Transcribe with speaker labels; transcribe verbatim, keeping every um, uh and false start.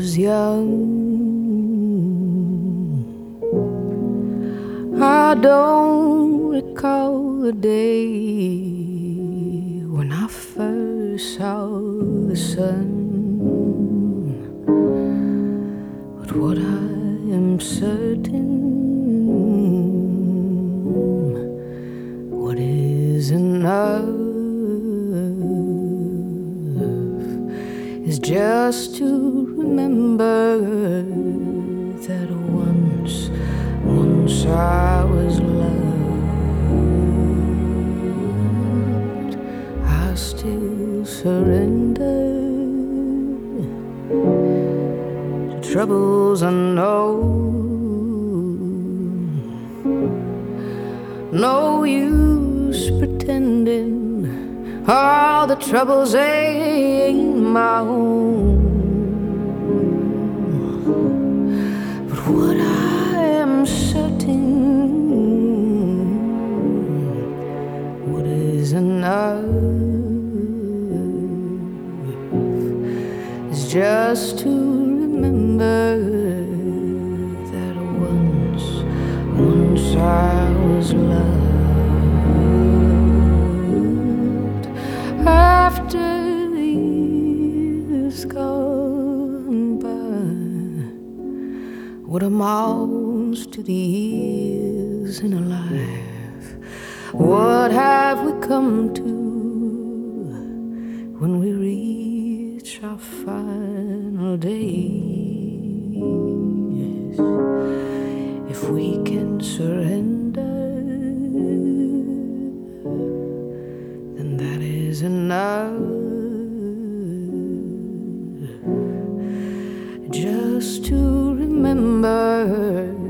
Speaker 1: was young, I don't recall the day when I first saw the sun. But what I am certain, what is enough is just to remember that once, once I was loved. I still surrender to troubles unknown. No use pretending all the troubles ain't my own. But what I am certain, what is enough is just to remember that once, once I was loved. After the years gone by, what amounts to the years in a life? What have we come to when we reach our final days? If we can surrender, then that is enough, just to remember